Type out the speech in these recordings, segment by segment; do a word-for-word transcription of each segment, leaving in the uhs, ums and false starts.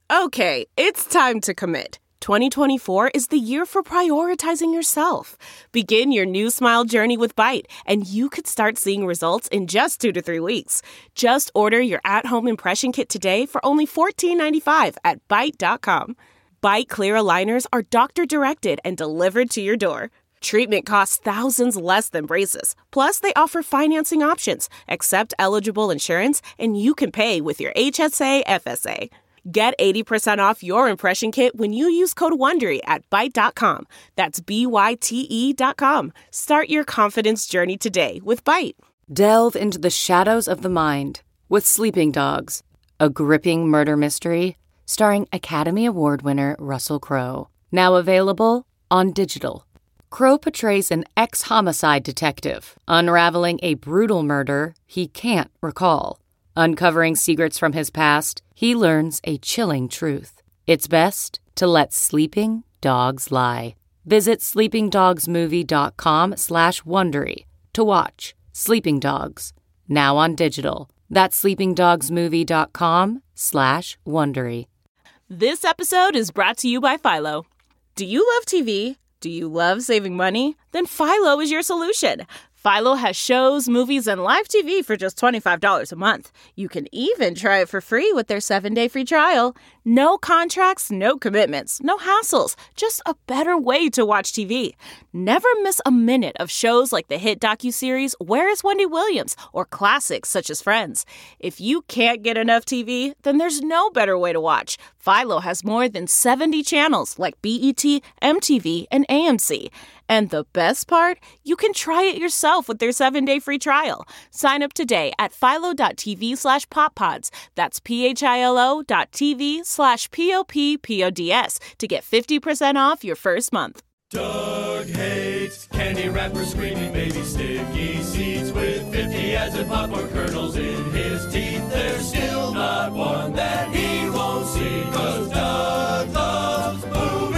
Okay, it's time to commit. twenty twenty-four is the year for prioritizing yourself. Begin your new smile journey with Byte, and you could start seeing results in just two to three weeks. Just order your at-home impression kit today for only fourteen ninety-five at byte dot com. Byte clear aligners are doctor-directed and delivered to your door. Treatment costs thousands less than braces. Plus, they offer financing options, accept eligible insurance, and you can pay with your H S A F S A. Get eighty percent off your impression kit when you use code WONDERY at byte dot com. That's B Y T E dot com. Start your confidence journey today with Byte. Delve into the shadows of the mind with Sleeping Dogs, a gripping murder mystery starring Academy Award winner Russell Crowe. Now available on digital. Crowe portrays an ex-homicide detective unraveling a brutal murder he can't recall. Uncovering secrets from his past, he learns a chilling truth. It's best to let sleeping dogs lie. Visit sleepingdogsmovie.com slash Wondery to watch Sleeping Dogs, now on digital. That's sleepingdogsmovie.com slash Wondery. This episode is brought to you by Philo. Do you love T V? Do you love saving money? Then Philo is your solution. Philo has shows, movies, and live T V for just twenty-five dollars a month. You can even try it for free with their seven-day free trial. No contracts, no commitments, no hassles. Just a better way to watch T V. Never miss a minute of shows like the hit docuseries Where is Wendy Williams? Or classics such as Friends. If you can't get enough T V, then there's no better way to watch. Philo has more than seventy channels like B E T, M T V, and A M C. And the best part? You can try it yourself with their seven-day free trial. Sign up today at philo.tv slash poppods. That's P-H-I-L-O dot TV slash P-O-P-P-O-D-S to get fifty percent off your first month. Doug hates candy wrappers, screaming baby sticky seeds with fifty ads and popcorn kernels in his teeth. There's still not one that he won't see, 'cause Doug loves movies.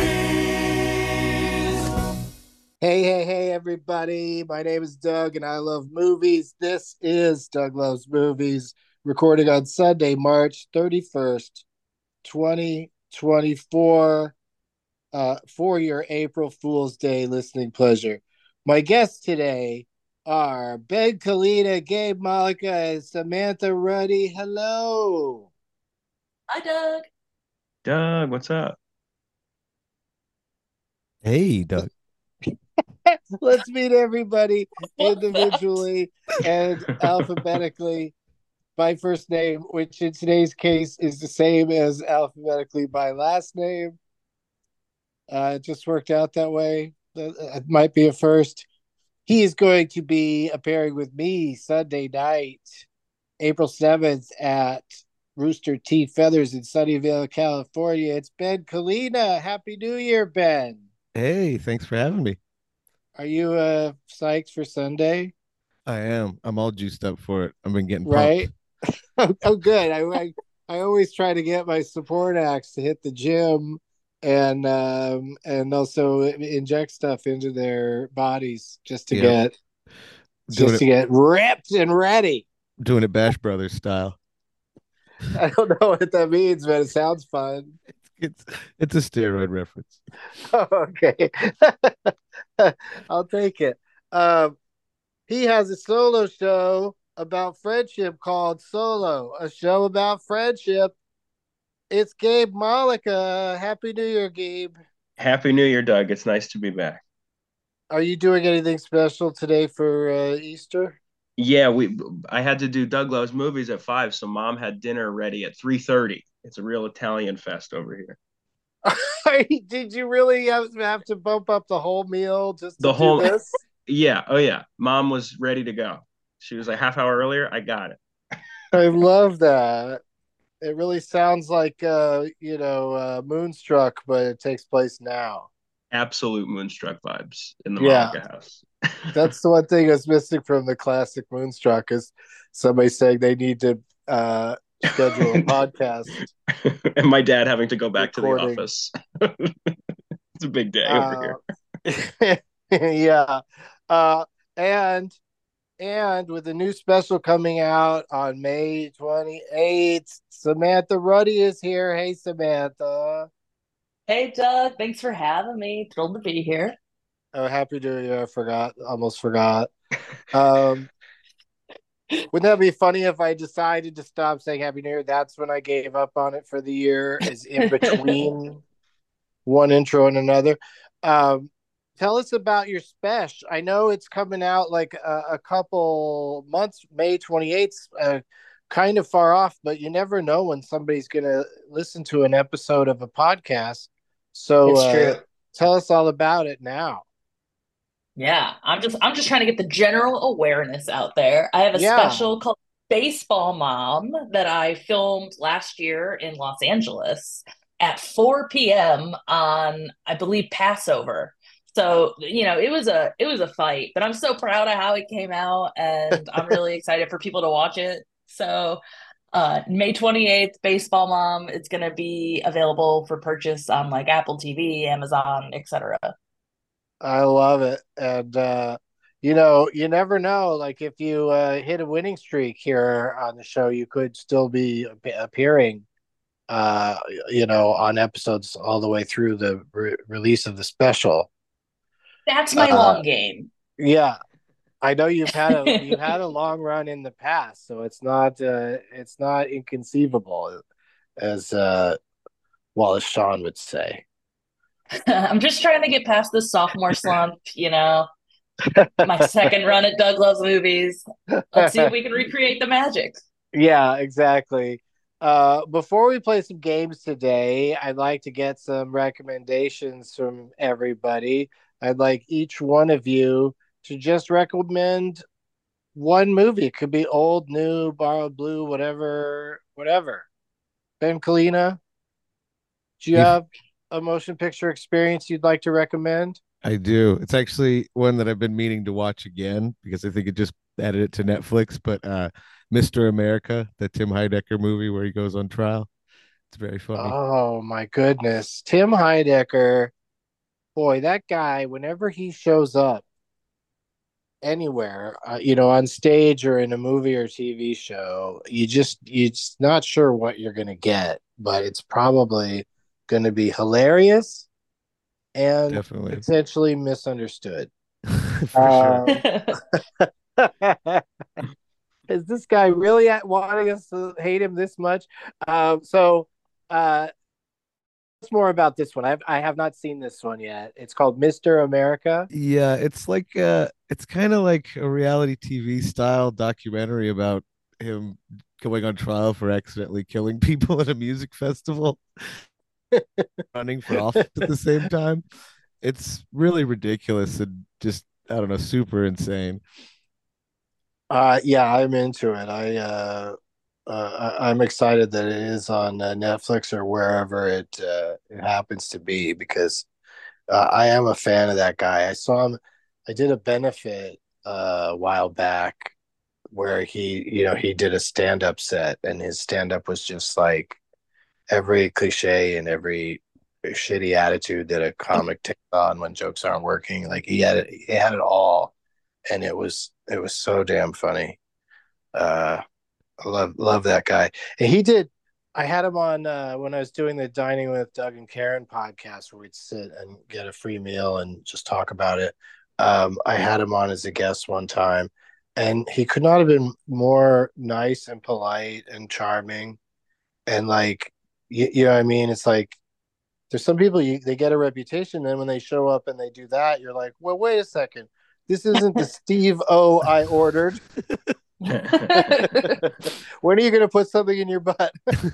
Hey, hey, hey, everybody. My name is Doug, and I love movies. This is Doug Loves Movies, recording on Sunday, March thirty-first, twenty twenty-four, uh, for your April Fool's Day listening pleasure. My guests today are Ben Kalina, Gabe Malika, and Samantha Ruddy. Hello. Hi, Doug. Doug, what's up? Hey, Doug. Let's meet everybody individually and alphabetically by first name, which in today's case is the same as alphabetically by last name. Uh, it just worked out that way. It might be a first. He is going to be appearing with me Sunday night, April seventh at Rooster Teeth Feathers in Sunnyvale, California. It's Ben Kalina. Happy New Year, Ben. Hey, thanks for having me. Are you uh, psyched for Sunday? I am. I'm all juiced up for it. I've been getting right. pumped. Oh, good. I, I I always try to get my support acts to hit the gym and um, and also inject stuff into their bodies just to Yeah. get Doing just it, to get ripped and ready. doing it Bash Brothers style. I don't know what that means, but it sounds fun. It's it's a steroid reference. Okay. I'll take it. Um, he has a solo show about friendship called Solo, a show about friendship. It's Gabe Malika. Happy New Year, Gabe. Happy New Year, Doug. It's nice to be back. Are you doing anything special today for uh, Easter? Yeah, we. I had to do Doug Loves Movies at five, so Mom had dinner ready at three thirty. It's a real Italian fest over here. Did you really have, have to bump up the whole meal just to The whole, do this? Yeah, oh yeah. Mom was ready to go. She was like half hour earlier. I got it. I love that. It really sounds like uh, you know, uh, Moonstruck, but it takes place now. Absolute Moonstruck vibes in the Yeah. Malika house. That's the one thing that's missing from the classic Moonstruck is somebody saying they need to uh, schedule a podcast. And my dad having to go back Recording. to the office. It's a big day Uh, over here. yeah. Uh, and And with a new special coming out on May twenty-eighth, Samantha Ruddy is here. Hey, Samantha. Hey, Doug. Thanks for having me. Thrilled to be here. Oh, happy New Year. I forgot. Almost forgot. Um, wouldn't that be funny if I decided to stop saying Happy New Year? That's when I gave up on it for the year, is in between one intro and another. Um, tell us about your special. I know it's coming out like a, a couple months, May twenty-eighth, uh, kind of far off, but you never know when somebody's going to listen to an episode of a podcast. So It's uh, true. tell us all about it now. Yeah, I'm just I'm just trying to get the general awareness out there. I have a Yeah. special called Baseball Mom that I filmed last year in Los Angeles at four p m on, I believe, Passover. So, you know, it was a it was a fight, but I'm so proud of how it came out, and I'm really excited for people to watch it. So, uh, May twenty-eighth, Baseball Mom, it's going to be available for purchase on like Apple T V, Amazon, et cetera. I love it. And, uh, you know, you never know. Like, if you uh, hit a winning streak here on the show, you could still be ap- appearing, uh, you know, on episodes all the way through the re- release of the special. That's my Uh, long game. yeah, I know you've had a you've had a long run in the past, so it's not uh, it's not inconceivable, as uh, Wallace Shawn would say. I'm just trying to get past the sophomore slump, you know, my second run at Doug Loves Movies. Let's see if we can recreate the magic. Yeah, exactly. Uh, before we play some games today, I'd like to get some recommendations from everybody. I'd like each one of you to just recommend one movie. It could be old, new, borrowed, blue, whatever, whatever. Ben Kalina, do you If have a motion picture experience you'd like to recommend? I do, it's actually one that I've been meaning to watch again because I think it just added it to Netflix. But uh, Mister America, the Tim Heidecker movie where he goes on trial, it's very funny. Oh my goodness. Tim Heidecker, boy, that guy, whenever he shows up anywhere, uh, you know, on stage or in a movie or T V show, you just, you're just not sure what you're going to get, but it's probably going to be hilarious and Definitely. potentially misunderstood. For sure. Um, is this guy really at wanting us to hate him this much? Um, so, uh, what's more about this one? I've, I have not seen this one yet. It's called Mister America. Yeah, it's like uh it's kind of like a reality T V style documentary about him going on trial for accidentally killing people at a music festival, running for office at the same time. It's really ridiculous and just, I don't know, super insane. Uh, yeah, I'm into it. I, uh, uh, I- I'm excited that it is on uh, Netflix or wherever it uh, it happens to be because uh, I am a fan of that guy. I saw him. I did a benefit uh, a while back where he, you know, he did a stand-up set, and his stand-up was just like every cliche and every shitty attitude that a comic takes on when jokes aren't working. Like he had it, he had it all, and it was it was so damn funny. Uh, I love love that guy. And he did. I had him on uh, when I was doing the Dining with Doug and Karen podcast, where we'd sit and get a free meal and just talk about it. Um, I had him on as a guest one time, and he could not have been more nice and polite and charming. And like, you, you know what I mean? It's like there's some people you, they get a reputation, then when they show up and they do that, you're like, well, wait a second, this isn't the Steve O I ordered. When are you going to put something in your butt?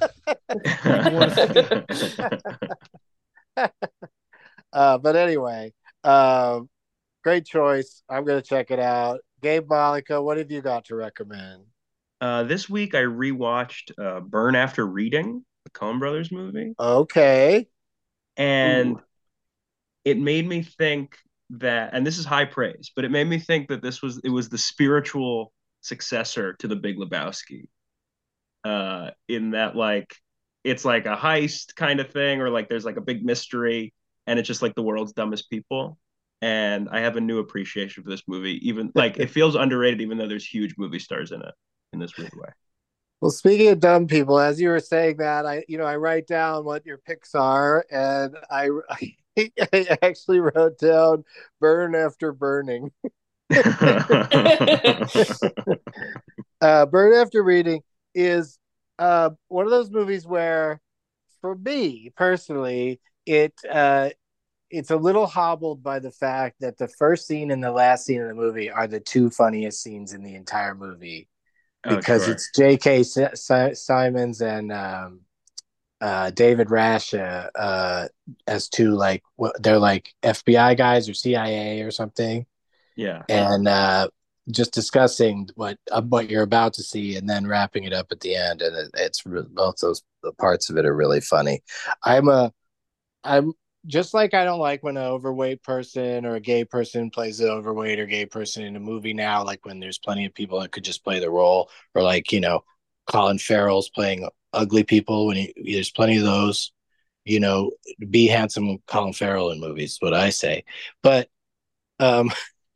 uh, but anyway, um, great choice. I'm going to check it out. Gabe Malika, what have you got to recommend? Uh, this week I rewatched uh, Burn After Reading, the Coen Brothers movie, Okay. and Ooh. it made me think that, and this is high praise, but it made me think that this was it was the spiritual successor to The Big Lebowski, uh, in that like it's like a heist kind of thing, or like there's like a big mystery, and it's just like the world's dumbest people. and I have a new appreciation for this movie. Even like it feels underrated, even though there's huge movie stars in it in this weird way. Well, speaking of dumb people, as you were saying that, I you know I write down what your picks are, and I I actually wrote down Burn After Burning. uh, Burn After Reading is uh, one of those movies where, for me personally, it uh, it's a little hobbled by the fact that the first scene and the last scene of the movie are the two funniest scenes in the entire movie because oh, sure. It's J K. Simmons and um, uh, David Rash uh, uh, as two like they're like F B I guys or C I A or something. Yeah, and uh, just discussing what uh, what you're about to see, and then wrapping it up at the end, and it, it's both those parts of it are really funny. I'm a I'm just like I don't like when an overweight person or a gay person plays an overweight or gay person in a movie now, like when there's plenty of people that could just play the role, or like, you know, Colin Farrell's playing ugly people when he, there's plenty of those, you know, be handsome Colin Farrell in movies, what I say. But um,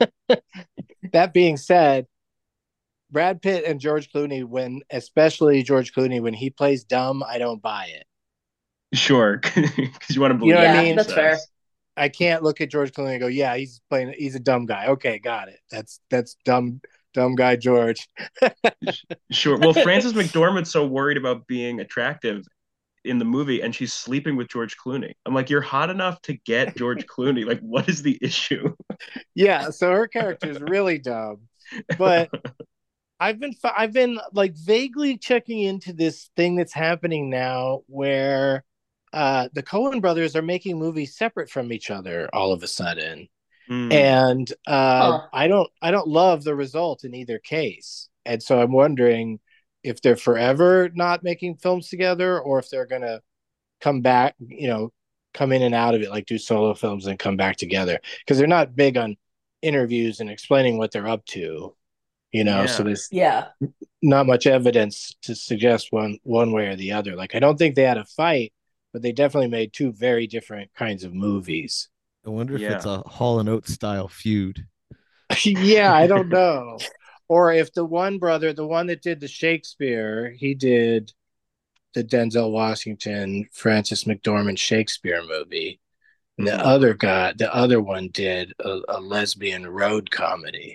that being said, Brad Pitt and George Clooney, when especially George Clooney, when he plays dumb, I don't buy it. Sure, because you want to believe. You know what yeah, I mean? That's fair. I can't look at George Clooney and go, "Yeah, he's playing. He's a dumb guy." Okay, got it. That's that's dumb, dumb guy George. Sure. Well, Frances McDormand's so worried about being attractive in the movie, and she's sleeping with George Clooney. I'm like, you're hot enough to get George Clooney. Like, what is the issue? Yeah. So her character is really dumb, but. I've been I've been like vaguely checking into this thing that's happening now where uh, the Coen brothers are making movies separate from each other all of a sudden. Mm. And uh, huh. I don't I don't love the result in either case. And so I'm wondering if they're forever not making films together, or if they're going to come back, you know, come in and out of it, like do solo films and come back together, because they're not big on interviews and explaining what they're up to. You know, yeah. so there's yeah. not much evidence to suggest one one way or the other. Like, I don't think they had a fight, but they definitely made two very different kinds of movies. I wonder if yeah. it's a Hall and Oates style feud. Yeah, I don't know. Or if the one brother, the one that did the Shakespeare, he did the Denzel Washington, Frances McDormand Shakespeare movie. And the mm-hmm. other guy, the other one did a, a lesbian road comedy.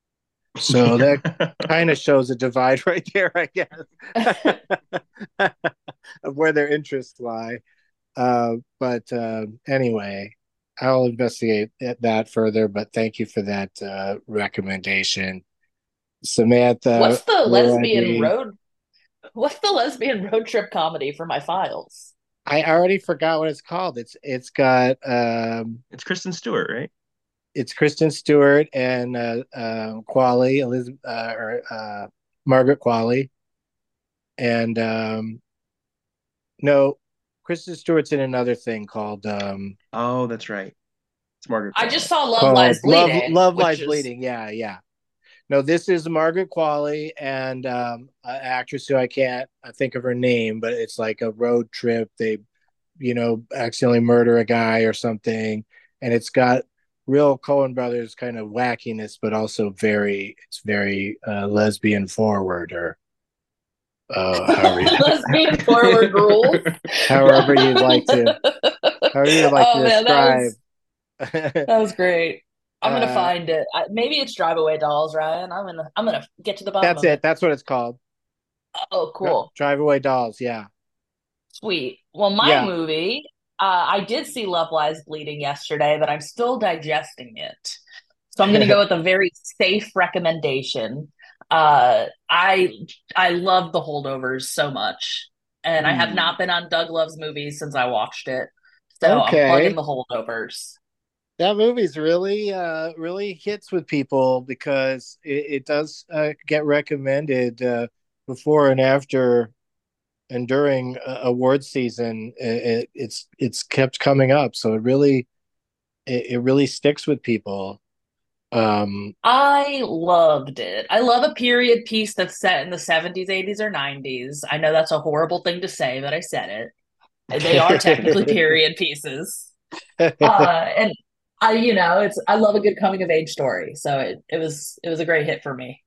So that kind of shows a divide right there, I guess, of where their interests lie. Uh, but uh, anyway, I'll investigate that further. But thank you for that uh, recommendation, Samantha. What's the lesbian road? What's the lesbian road trip comedy for my files? I already forgot what it's called. It's it's got um, it's Kristen Stewart, right? It's Kristen Stewart and uh, uh, Qualley, Elizabeth, uh, or uh, Margaret Qualley, and um, no, Kristen Stewart's in another thing called. Um, oh, that's right. It's Margaret Qualley. I just saw Love Lies Bleeding. Love, Love Lies is... Bleeding. Yeah, yeah. No, this is Margaret Qualley and um, an actress who I can't I think of her name, but it's like a road trip. They, you know, accidentally murder a guy or something, and it's got real Coen brothers kind of wackiness, but also very it's very uh, lesbian forward, or uh, however you, lesbian forward rules. However you'd like to, however you'd like oh, to man, describe. That was, that was great. I'm gonna uh, find it. I, maybe it's Drive Away Dolls, Ryan. I'm gonna I'm gonna get to the bottom. That's of it. it. That's what it's called. Oh, cool. Drive Away Dolls. Yeah. Sweet. Well, my yeah. movie. Uh, I did see Love Lies Bleeding yesterday, but I'm still digesting it. So I'm going to go with a very safe recommendation. Uh, I I love The Holdovers so much, and mm. I have not been on Doug Loves Movies since I watched it. So okay. I'm plugging The Holdovers. That movie's really uh, really hits with people because it, it does uh, get recommended uh, before and after. And during uh, award season, it, it's it's kept coming up, so it really it, it really sticks with people. Um, I loved it. I love a period piece that's set in the seventies, eighties, or nineties. I know that's a horrible thing to say, but I said it. They are technically period pieces, uh, and I, you know, it's I love a good coming of age story. So it, it was it was a great hit for me.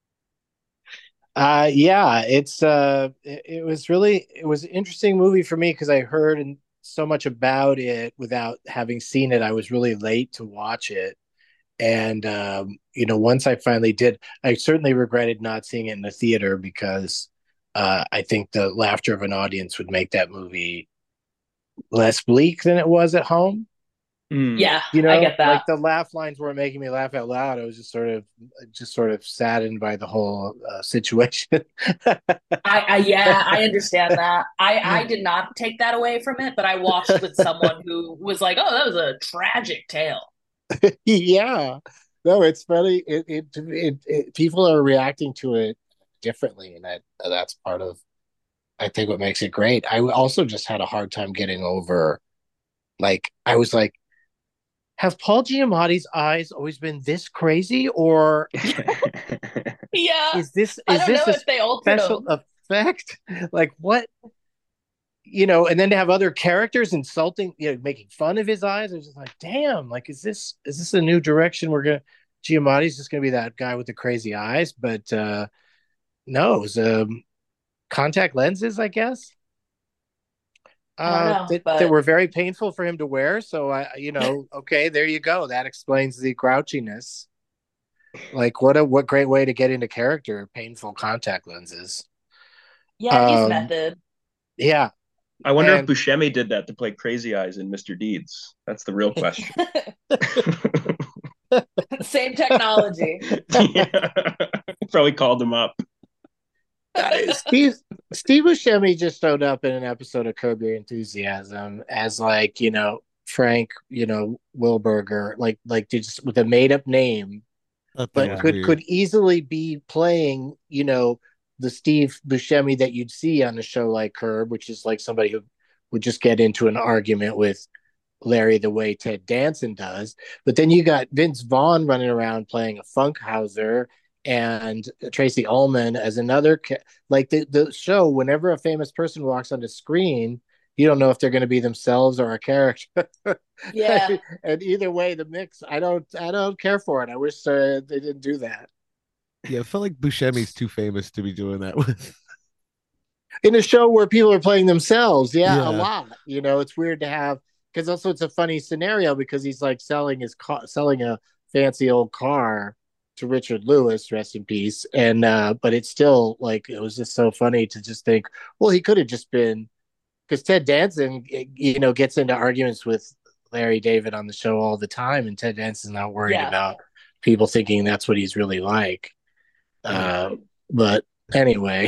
Uh, yeah, it's uh, it, it was really it was an interesting movie for me because I heard and so much about it without having seen it. I was really late to watch it, and um, you know, once I finally did, I certainly regretted not seeing it in the theater because uh, I think the laughter of an audience would make that movie less bleak than it was at home. Mm. Yeah, You I know, get that. like the laugh lines weren't making me laugh out loud. I was just sort of, just sort of saddened by the whole uh, situation. I, I yeah, I understand that. I I did not take that away from it, but I watched with someone who was like, "Oh, that was a tragic tale." Yeah, no, it's funny. It, it it it people are reacting to it differently, and that that's part of I think what makes it great. I also just had a hard time getting over. Like I was like, have Paul Giamatti's eyes always been this crazy, or Yeah, is this I is don't this know a if they altered special them. effect? Like what, you know? And then to have other characters insulting, you know, making fun of his eyes. I was just like, damn. Like, is this is this a new direction we're gonna? Giamatti's just gonna be that guy with the crazy eyes, but uh no, it was um, contact lenses, I guess. I don't Uh, know, that that but were very painful for him to wear. So I, you know, okay, there you go. That explains the grouchiness. Like, what a what great way to get into character, painful contact lenses. yeah, he's Um, method. yeah, I wonder if and Buscemi did that to play Crazy Eyes in Mister Deeds. That's the real question. Same technology. Yeah. Probably called him up. Steve Steve Buscemi just showed up in an episode of Curb Your Enthusiasm as like you know Frank, you know Wilberger, like like just with a made up name, I thought that but was Yeah. could weird. could easily be playing you know the Steve Buscemi that you'd see on a show like Curb, which is like somebody who would just get into an argument with Larry the way Ted Danson does. But then you got Vince Vaughn running around playing a Funkhauser and Tracy Ullman as another like the, the show. Whenever a famous person walks on the screen, you don't know if they're going to be themselves or a character. Yeah. And either way, the mix, I don't, I don't care for it. I wish uh, they didn't do that Yeah, it felt like Buscemi's too famous to be doing that with. in a show where people are playing themselves. Yeah, a Yeah. lot. You know, it's weird to have because also it's a funny scenario because he's like selling his car, selling a fancy old car to Richard Lewis, rest in peace. And uh, but it's still like it was just so funny to just think, well, he could have just been because Ted Danson, you know, gets into arguments with Larry David on the show all the time, and Ted Danson's not worried Yeah. about people thinking that's what he's really like. Uh, but anyway,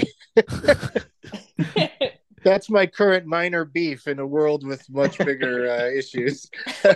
that's my current minor beef in a world with much bigger uh, issues.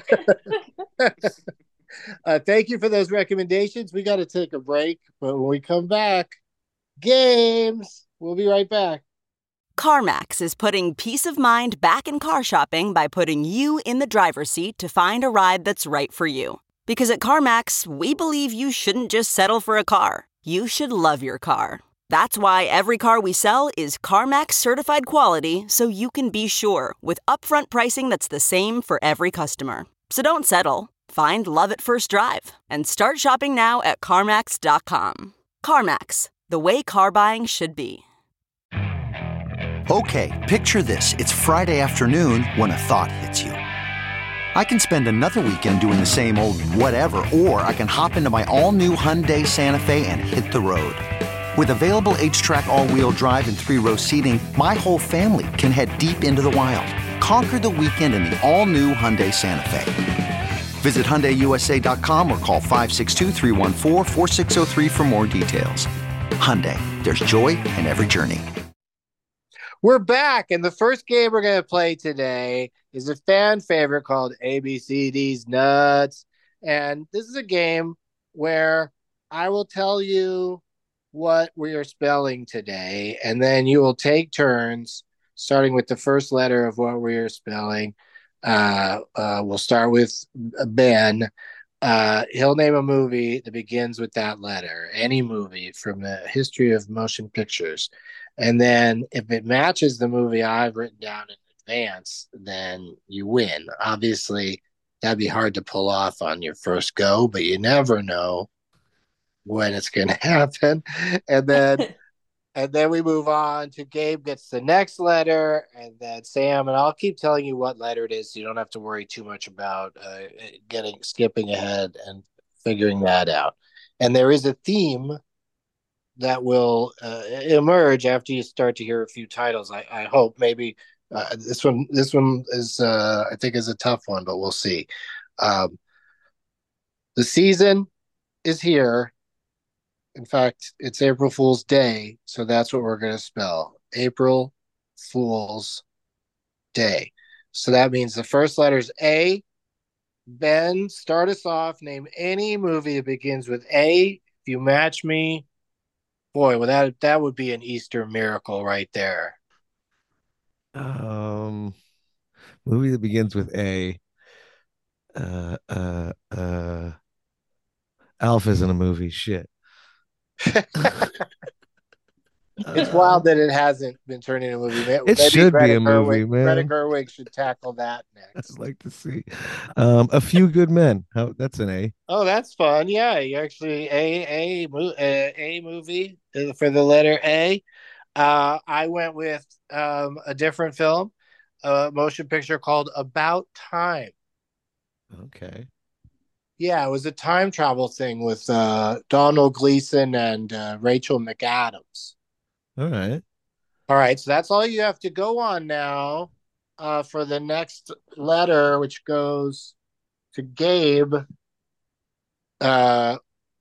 uh, thank you for those recommendations. We got to take a break, but when we come back, games. We'll be right back. CarMax is putting peace of mind back in car shopping by putting you in the driver's seat to find a ride that's right for you. Because at CarMax, we believe you shouldn't just settle for a car. You should love your car. That's why every car we sell is CarMax certified quality, so you can be sure with upfront pricing that's the same for every customer. So don't settle. Find love at first drive and start shopping now at CarMax dot com. CarMax, the way car buying should be. Okay, picture this. It's Friday afternoon when a thought hits you. I can spend another weekend doing the same old whatever, or I can hop into my all-new Hyundai Santa Fe and hit the road. With available H-Track all-wheel drive and three-row seating, my whole family can head deep into the wild. Conquer the weekend in the all-new Hyundai Santa Fe. Visit Hyundai U S A dot com or call five six two, three one four, four six zero three for more details. Hyundai, there's joy in every journey. We're back, and the first game we're going to play today is a fan favorite called A B C D's Nuts. And this is a game where I will tell you what we are spelling today, and then you will take turns, starting with the first letter of what we are spelling. Uh, uh, we'll start with Ben. Uh, he'll name a movie that begins with that letter, any movie from the history of motion pictures. And then if it matches the movie I've written down in advance, then you win. Obviously, That'd be hard to pull off on your first go, but you never know when it's going to happen. And then and then we move on to Gabe gets the next letter, and then Sam, and I'll keep telling you what letter it is, so you don't have to worry too much about uh, getting skipping ahead and figuring that out. And there is a theme that will uh, emerge after you start to hear a few titles. I, I hope maybe uh, this one this one is uh, I think is a tough one, but we'll see. Um, the season is here. In fact, it's April Fool's Day, so that's what we're going to spell. April Fool's Day. So that means the first letter is A. Ben, start us off. Name any movie that begins with A. If you match me, boy, well, that, that would be an Easter miracle right there. Um, movie that begins with A. Uh, uh, uh, Alf isn't a movie. Shit. It's wild that it hasn't been turned into a movie. Maybe It should Greta be a movie, Gerwig, Greta man. Gerwig should tackle that next. I'd like to see. Um, A Few Good Men. How that's an A. Oh, that's fun. Yeah, you actually a a a, a movie for the letter A. Uh, I went with um, a different film, a motion picture called About Time. Okay. Yeah, it was a time travel thing with uh, Donald Gleason and uh, Rachel McAdams. All right. All right, so that's all you have to go on now uh, for the next letter, which goes to Gabe. Uh,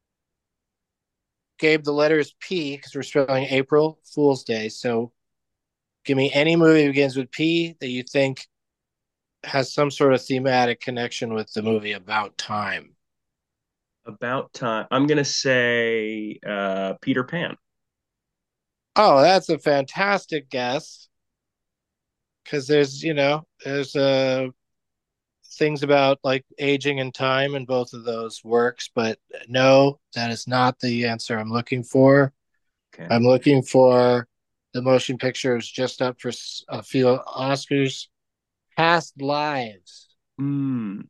Gabe, the letter is P because we're spelling April Fool's Day. So give me any movie that begins with P that you think has some sort of thematic connection with the movie About Time. About Time. I'm gonna say uh, Peter Pan. Oh, that's a fantastic guess. Because there's, you know, there's uh, things about like aging and time in both of those works, but no, that is not the answer I'm looking for. Okay. I'm looking for the motion picture is just up for a few Oscars. Past Lives. Mm.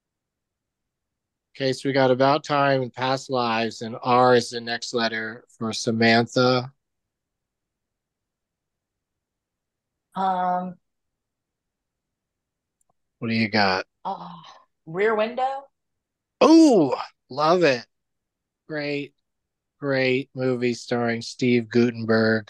Okay, so we got About Time and Past Lives, and R is the next letter for Samantha. Um, What do you got? oh, Rear Window. Oh, love it. Great, great movie starring Steve Guttenberg.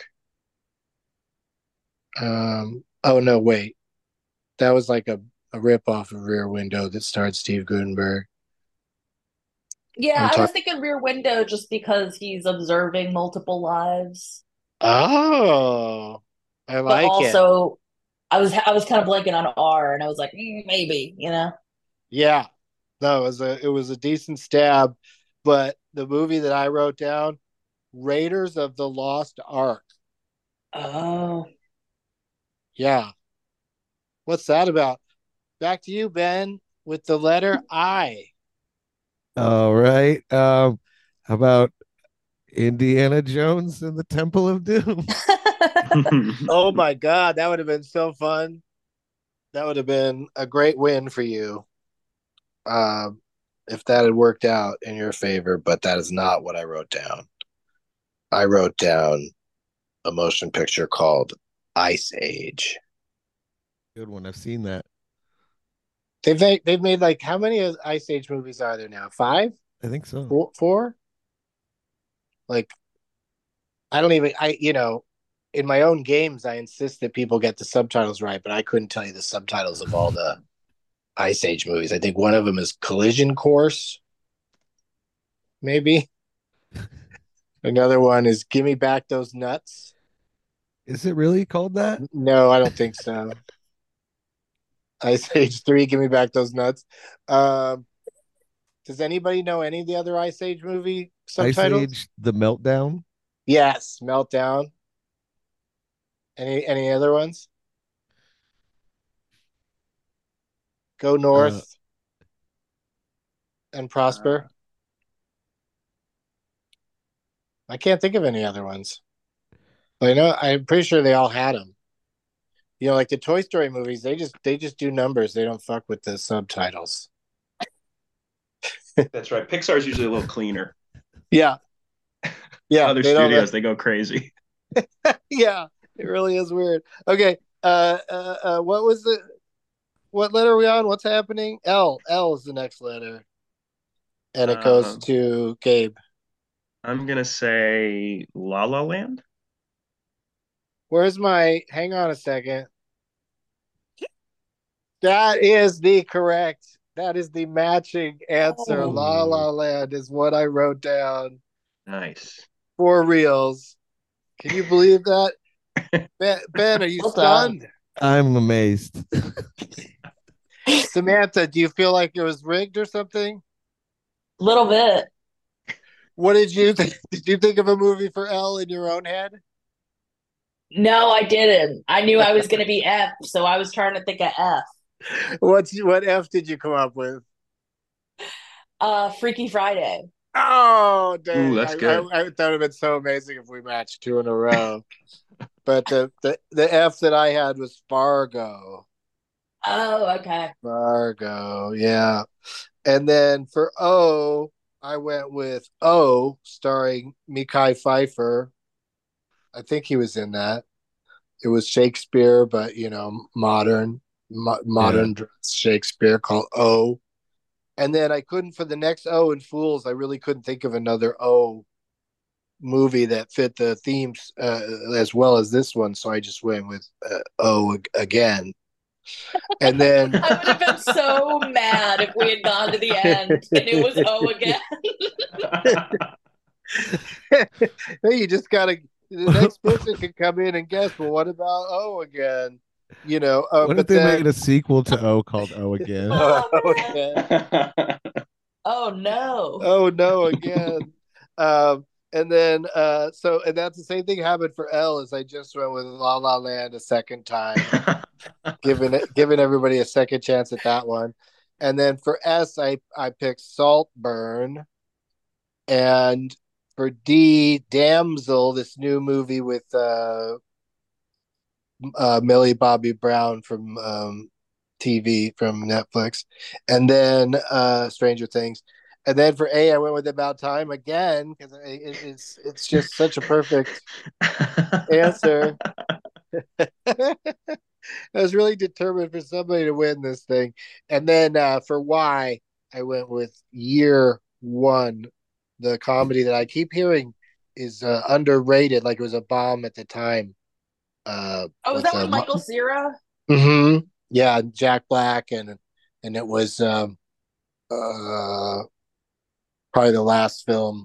Um, oh no, wait. That was like a, a rip off of Rear Window that starred Steve Guttenberg. Yeah, I'm I talk- was thinking Rear Window just because he's observing multiple lives. Oh, I But like it. also, I was I was kind of blanking on R, and I was like, mm, maybe, you know. Yeah, no, it was a it was a decent stab, but the movie that I wrote down, Raiders of the Lost Ark. Oh, Yeah, what's that about? Back to you, Ben, with the letter I. All right. Um, how about Indiana Jones and the Temple of Doom? Oh my God, that would have been so fun. That would have been a great win for you, um, if that had worked out in your favor. But that is not what I wrote down. I wrote down a motion picture called Ice Age. Good one. I've seen that. They've made, they've made like how many Ice Age movies are there now? Five? I think so. Four? Four? Like, I don't even I you know, in my own games, I insist that people get the subtitles right, but I couldn't tell you the subtitles of all the Ice Age movies. I think one of them is Collision Course, maybe. Another one is Give Me Back Those Nuts. Is it really called that? No, I don't think so. Ice Age three, Give Me Back Those Nuts. Um, does anybody know any of the other Ice Age movie subtitles? Ice Age, The Meltdown. Yes, Meltdown. Any any other ones? Go North Uh, and Prosper. I can't think of any other ones. But I know I'm pretty sure they all had them. You know, like the Toy Story movies, they just they just do numbers. They don't fuck with the subtitles. That's right. Pixar's usually a little cleaner. Yeah, yeah. Other they don't- studios, they go crazy. yeah, it really is weird. Okay, uh, uh, uh, what was the what letter are we on? What's happening? L. L is the next letter, and it goes Um, to Gabe. I'm gonna say La La Land. Where's my? Hang on a second. That is the correct. That is the matching answer. Oh. La La Land is what I wrote down Nice. for reals. Can you believe that? Ben, ben are you Well done. stunned? I'm amazed. Samantha, do you feel like it was rigged or something? Little bit. What did you think? Did you think of a movie for L in your own head? No, I didn't. I knew I was going to be F, so I was trying to think of F. What's what F did you come up with? Uh, Freaky Friday. Oh, dang. Ooh, that's I, good. I, I thought it would been so amazing if we matched two in a row. But the, the, the F that I had was Fargo. Oh, okay. Fargo, yeah. And then for O, I went with O, starring Mekhi Phifer. I think he was in that. It was Shakespeare, but you know, modern, mo- modern Shakespeare called O. And then I couldn't for the next O in Fools. I really couldn't think of another O movie that fit the themes uh, as well as this one, so I just went with uh, O ag- again. And then I would have been so mad if we had gone to the end and it was O again. hey, you just gotta. The next person can come in and guess. Well, what about O again? You know. Uh, What but if they then, made a sequel to O called O again? Oh, oh, man. again. Oh, no. Oh no, again. um, and then uh, so and that's the same thing happened for L. Is I just went with La La Land a second time, giving it giving everybody a second chance at that one. And then for S, I I picked Saltburn, and for D, Damsel, this new movie with uh, uh, Millie Bobby Brown from um, T V from Netflix, and then uh, Stranger Things. And then for A, I went with About Time again because it, it's it's just such a perfect answer. I was really determined for somebody to win this thing. And then uh, for Y, I went with Year One, the comedy that I keep hearing is uh, underrated, like it was a bomb at the time. Uh, Oh, is with, that uh, with Michael Cera? hmm Yeah, Jack Black, and and it was um, uh, probably the last film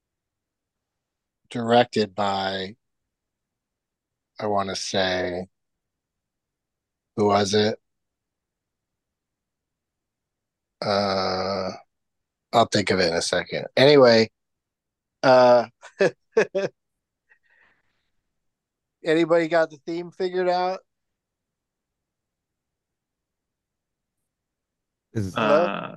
directed by, I want to say, who was it? Uh, I'll think of it in a second. Anyway, uh, anybody got the theme figured out? Is Hello? Uh,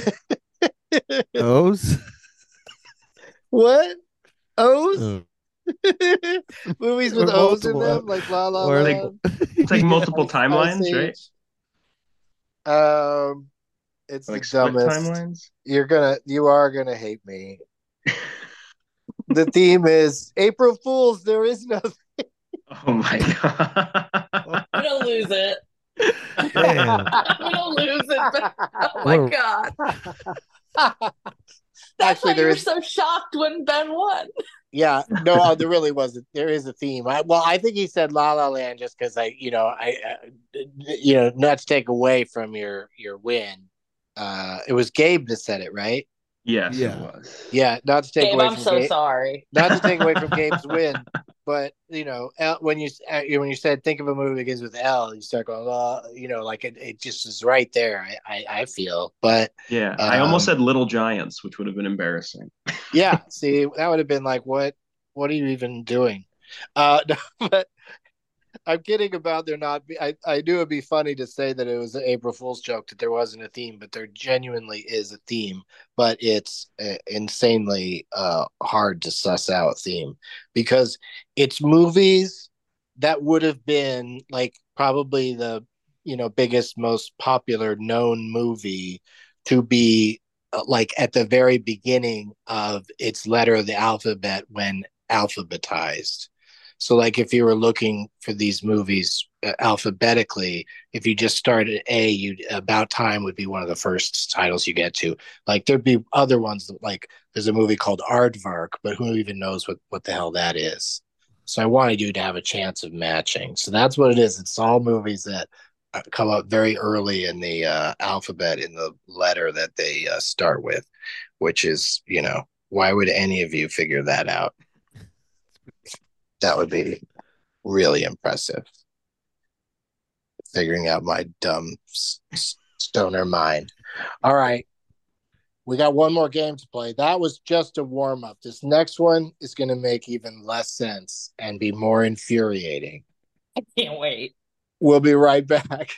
O's? What? O's? Oh. Movies with Or O's in multiple- them, like La La or- Land. it's like multiple Ice- timelines, Ice right? Age. Um, it's Like the split dumbest. timelines. You're gonna, you are gonna hate me. The theme is April Fools. There is no. Oh my god. I'm going to lose it. Damn. I'm going to lose it. But, oh, my Well- God. That's Actually, why there you were is. so shocked when Ben won. Yeah, no, uh, there really wasn't. There is a theme. I, well, I think he said La La Land just because I, you know, I, uh, you know, not to take away from your your win. Uh, it was Gabe that said it, right? Yes, Yeah. it was. Yeah, not to take Gabe, away I'm from so Gabe, sorry. not to take away from Gabe's win, but you know, L, when you uh, when you said think of a movie that begins with L, you start going, well, you know, like it, it just is right there. I, I, I feel, but Yeah, I almost Um, said Little Giants, which would have been embarrassing. yeah, see, that would have been like, what, what are you even doing? Uh, no, but I'm kidding about there not be. I, I knew it'd be funny to say that it was an April Fool's joke that there wasn't a theme, but there genuinely is a theme. But it's uh, insanely uh, hard to suss out a theme because it's movies that would have been like probably the you know biggest, most popular known movie to be uh, like at the very beginning of its letter of the alphabet when alphabetized. So, like, if you were looking for these movies uh, alphabetically, if you just started at A, you About Time would be one of the first titles you get to. Like, there'd be other ones that, like, there's a movie called Aardvark, but who even knows what what the hell that is? So, I wanted you to have a chance of matching. So that's what it is. It's all movies that uh, come up very early in the uh, alphabet in the letter that they uh, start with, which is, you know, why would any of you figure that out? That would be really impressive. Figuring out my dumb stoner mind. All right. We got one more game to play. That was just a warm up. This next one is going to make even less sense and be more infuriating. I can't wait. We'll be right back.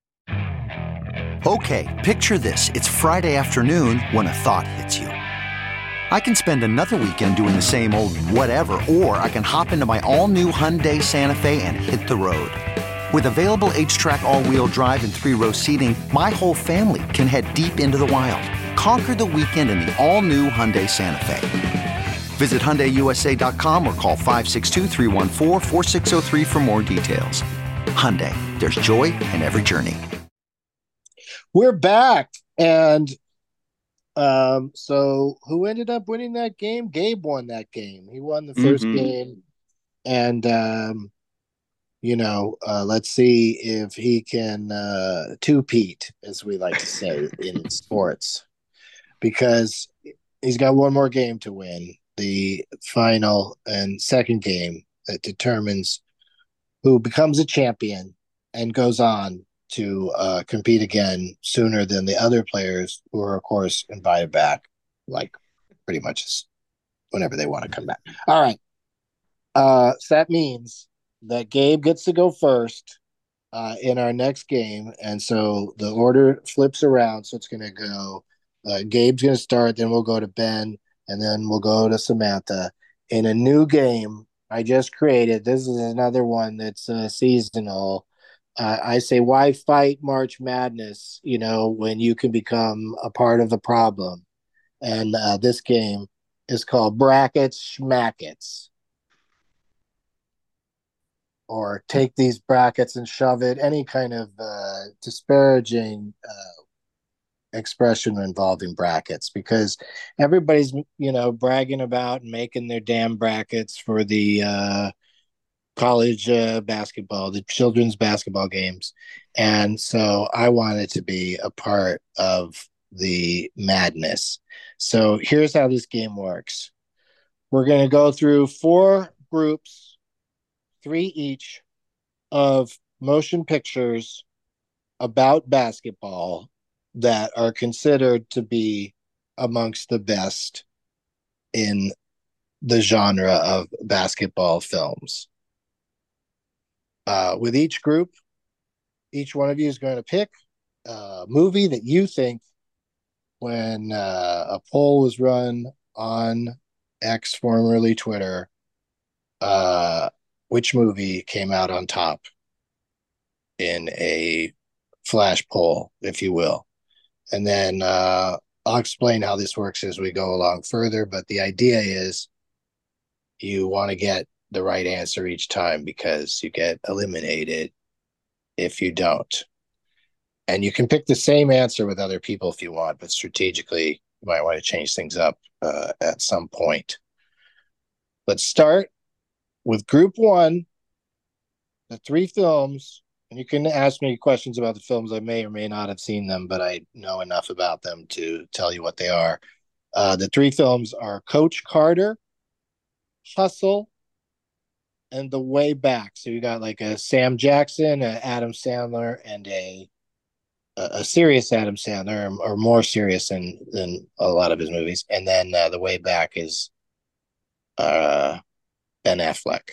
Okay, picture this. It's Friday afternoon when a thought hits you. I can spend another weekend doing the same old whatever, or I can hop into my all-new Hyundai Santa Fe and hit the road. With available H-Track all-wheel drive and three-row seating, my whole family can head deep into the wild. Conquer the weekend in the all-new Hyundai Santa Fe. Visit Hyundai U S A dot com or call five six two, three one four, four six zero three for more details. Hyundai, there's joy in every journey. We're back, and Um, so who ended up winning that game? Gabe won that game. He won the first Mhm. game. And um, you know, uh, let's see if he can uh two-peat, as we like to say in sports. Because he's got one more game to win, the final and second game that determines who becomes a champion and goes on to uh, compete again sooner than the other players, who are, of course, invited back, like pretty much whenever they want to come back. All right. Uh, so that means that Gabe gets to go first uh, in our next game. And so the order flips around. So it's going to go uh, Gabe's going to start, then we'll go to Ben, and then we'll go to Samantha in a new game I just created. This is another one that's uh, seasonal. Uh, I say, why fight March Madness, you know, when you can become a part of the problem? And uh, this game is called Brackets Schmackets. Or take these brackets and shove it, any kind of uh, disparaging uh, expression involving brackets, because everybody's, you know, bragging about and making their damn brackets for the uh, college uh, basketball, the children's basketball games. And so I wanted to be a part of the madness. So here's how this game works. We're going to go through four groups, three each, of motion pictures about basketball that are considered to be amongst the best in the genre of basketball films. Uh, with each group, each one of you is going to pick a movie that you think, when uh, a poll was run on X, formerly Twitter, uh, which movie came out on top in a flash poll, if you will. And then uh, I'll explain how this works as we go along further. But the idea is you want to get the right answer each time, because you get eliminated if you don't. And you can pick the same answer with other people if you want, but strategically, you might want to change things up uh, at some point. Let's start with group one, the three films. And you can ask me questions about the films. I may or may not have seen them, but I know enough about them to tell you what they are. Uh, the three films are Coach Carter, Hustle, and The Way Back. So you got like a Sam Jackson, a Adam Sandler, and a a, a serious Adam Sandler, or, or more serious than than a lot of his movies. And then uh, The Way Back is uh, Ben Affleck.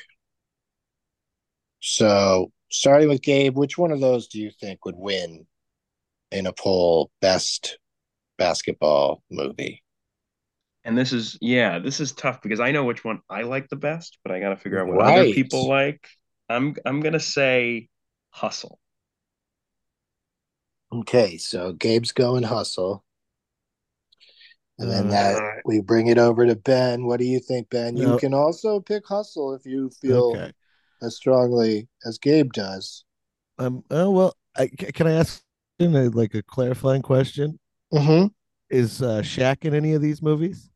So starting with Gabe, which one of those do you think would win in a poll, best basketball movie? And this is, yeah, this is tough because I know which one I like the best, but I got to figure out what Right. other people like. I'm I'm gonna say Hustle. Okay, so Gabe's going Hustle. And then Uh, that we bring it over to Ben. What do you think, Ben? You No. can also pick Hustle if you feel Okay. as strongly as Gabe does. Um. Oh well. I, ca- can I ask you a, like a clarifying question? Mm-hmm. Is uh, Shaq in any of these movies?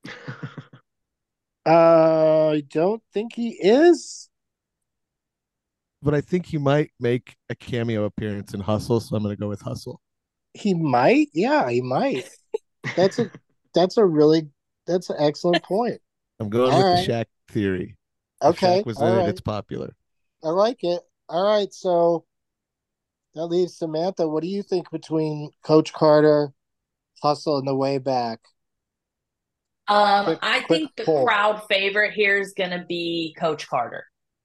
Uh, I don't think he is. But I think he might make a cameo appearance in Hustle, so I'm going to go with Hustle. He might. Yeah, he might. That's a that's a really that's an excellent point. I'm going All with the right. Shaq theory. If Okay. Shaq was All in it, right. it's popular. I like it. All right. So that leaves Samantha. What do you think between Coach Carter, Hustle, and the way back? Um, Quick, I quick think the poll. crowd favorite here is going to be Coach Carter.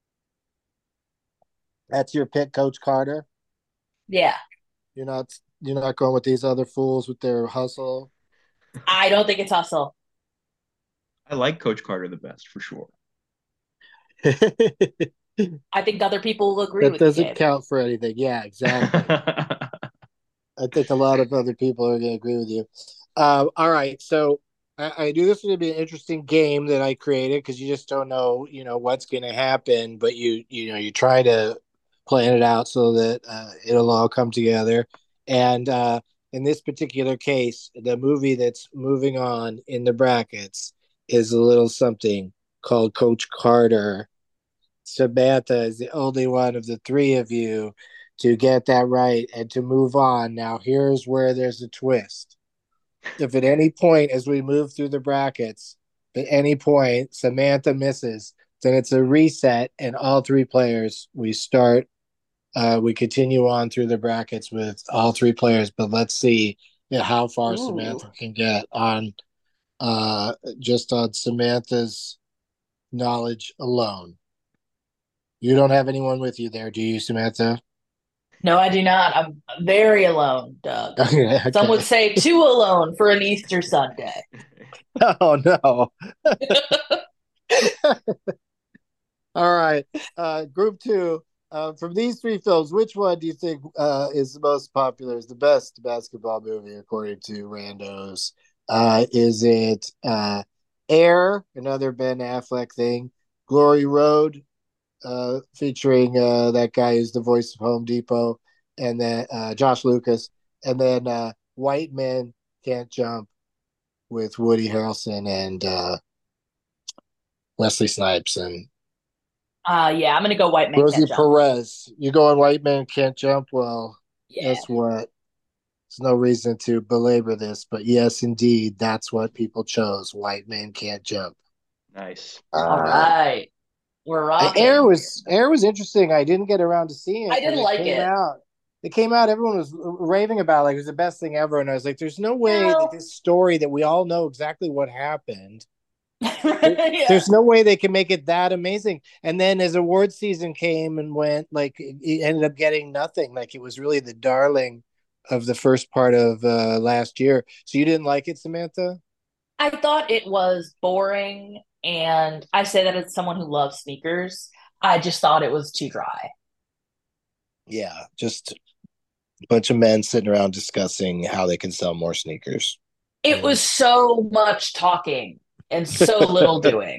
That's your pick, Coach Carter. Yeah. You're not you're not going with these other fools with their hustle. I don't think it's Hustle. I like Coach Carter the best for sure. That I think other people will agree with you, doesn't Gabe. count for anything. Yeah, exactly. I think a lot of other people are going to agree with you. Uh, all right, so I, I knew this was going to be an interesting game that I created because you just don't know, you know, what's going to happen, but you, you know, you try to plan it out so that uh, it'll all come together. And uh, in this particular case, the movie that's moving on in the brackets is a little something called Coach Carter. Samantha is the only one of the three of you to get that right and to move on. Now, here's where there's a twist. If at any point as we move through the brackets, at any point Samantha misses, then it's a reset, and all three players we start. Uh, we continue on through the brackets with all three players, but let's see you know, how far Ooh. Samantha can get on uh, just on Samantha's knowledge alone. You don't have anyone with you there, do you, Samantha? No, I do not. I'm very alone, Doug. Okay, okay. Some would say too alone for an Easter Sunday. Oh no. All right. Uh, group two. Uh, from these three films, which one do you think uh, is the most popular, is the best basketball movie according to Randos? Uh, is it uh, Air, another Ben Affleck thing, Glory Road, uh, featuring uh, that guy who's the voice of Home Depot, and then uh, Josh Lucas, and then uh, White Men Can't Jump with Woody Harrelson and uh, Wesley Snipes and Uh, yeah, I'm gonna go White Man Rosie Can't Jump. Perez. You going White Man Can't Jump? Well, Yeah. guess what? There's no reason to belabor this, but yes, indeed, that's what people chose. White Man Can't Jump. Nice. All Uh, right. We're rocking. Air was Air was interesting. I didn't get around to seeing it. I didn't when like came it. Out. It came out. Everyone was raving about it. Like it was the best thing ever, and I was like, "There's no way No. that this story that we all know exactly what happened. Yeah. There's no way they can make it that amazing." And then as award season came and went, like it, it ended up getting nothing. Like it was really the darling of the first part of uh, last year. So you didn't like it, Samantha? I thought it was boring, and I say that as someone who loves sneakers. I just thought it was too dry. Yeah, just a bunch of men sitting around discussing how they can sell more sneakers. It was so much talking and so little doing.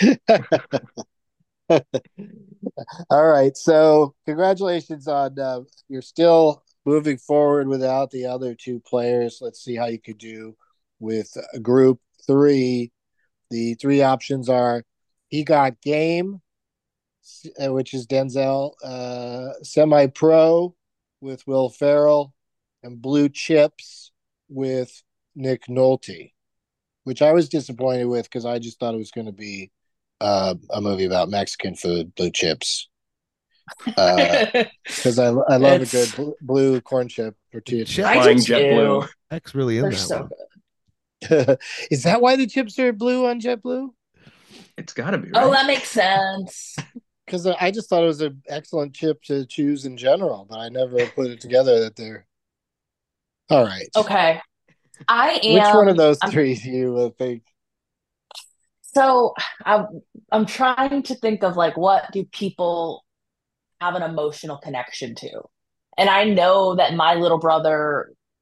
All right, so congratulations on uh, you're still moving forward without the other two players. Let's see how you could do with uh, group three. The three options are He Got Game, uh, which is Denzel, uh, Semi Pro with Will Ferrell, and Blue Chips with Nick Nolte, which I was disappointed with because I just thought it was going to be uh, a movie about Mexican food, Blue Chips. Because uh, I I love It's- a good bl- blue corn chip tortilla chip. I Flying do JetBlue. too. X really in They're that so one. good. Is that why the chips are blue on JetBlue? It's got to be, right? Oh, that makes sense. Because I just thought it was an excellent chip to choose in general, but I never put it together that they're all right. Okay. I am. Which one of those I'm- three do you uh, think? So I'm I'm trying to think of like what do people have an emotional connection to? And I know that my little brother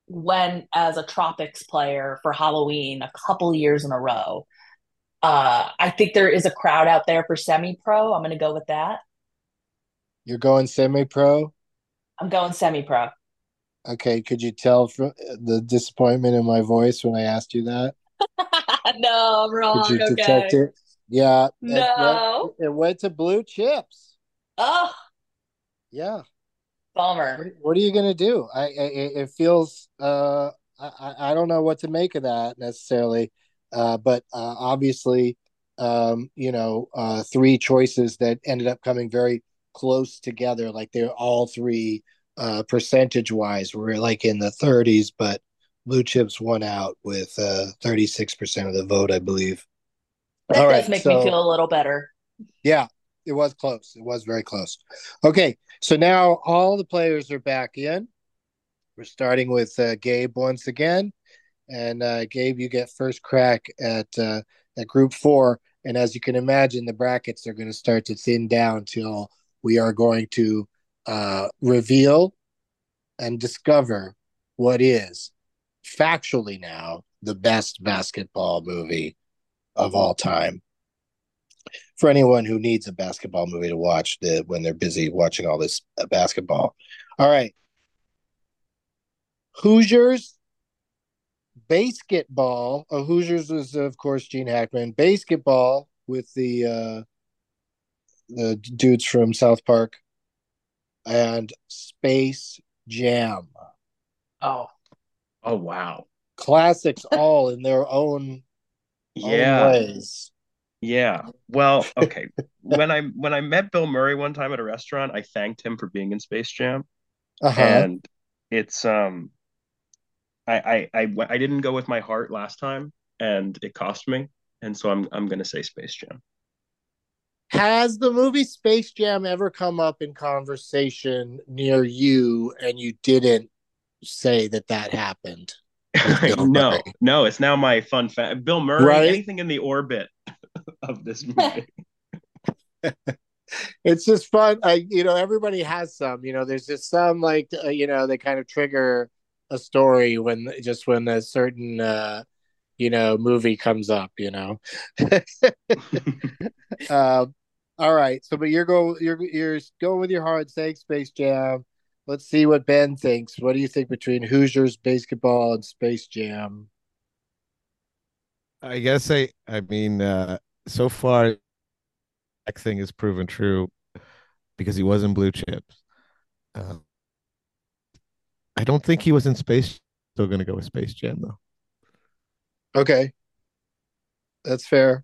went as a Tropics player for Halloween a couple years in a row. Uh, I think there is a crowd out there for semi-pro. I'm going to go with that. You're going semi-pro? I'm going semi-pro. Okay, could you tell from the disappointment in my voice when I asked you that? No, I'm wrong. Could you Okay. detect it? Yeah. It No. went, it went to Blue Chips. Oh, Yeah. bummer. What, what are you gonna do? I, I it feels uh I I don't know what to make of that necessarily, uh, but uh, obviously, um, you know, uh, three choices that ended up coming very close together. Like they're all three uh, percentage wise were like in the thirties, but Blue Chips won out with uh, thirty-six percent of the vote, I believe. That All does right, make so me feel a little better. yeah, it was close. It was very close. Okay, so now all the players are back in. We're starting with uh, Gabe once again, and uh, Gabe, you get first crack at uh, at Group Four. And as you can imagine, the brackets are going to start to thin down till we are going to uh, reveal and discover what is factually now the best basketball movie of all time. For anyone who needs a basketball movie to watch the, when they're busy watching all this uh, basketball. All right. Hoosiers basketball. Oh, Hoosiers was, of course, Gene Hackman. Basketball with the uh, the dudes from South Park. And Space Jam. Oh. Oh, wow. Classics all in their own, Yeah. own ways. Yeah. Well, okay. when I when I met Bill Murray one time at a restaurant, I thanked him for being in Space Jam. Uh-huh. And it's um I, I I I didn't go with my heart last time and it cost me. And so I'm I'm gonna say Space Jam. Has the movie Space Jam ever come up in conversation near you and you didn't say that that happened? no, Murray? no, it's now my fun fact. Bill Murray, right? Anything in the orbit of this movie. It's just fun. I, you know, everybody has some. You know, there's just some like uh, you know, they kind of trigger a story when just when a certain uh, you know movie comes up. You know. uh, all right. So, but you're going you're you're going with your heart, saying Space Jam. Let's see what Ben thinks. What do you think between Hoosiers basketball and Space Jam? I guess I I mean uh so far that thing is proven true because he was in Blue Chips. Uh, I don't think he was in Space. Still going to go with Space Jam though. Okay, that's fair.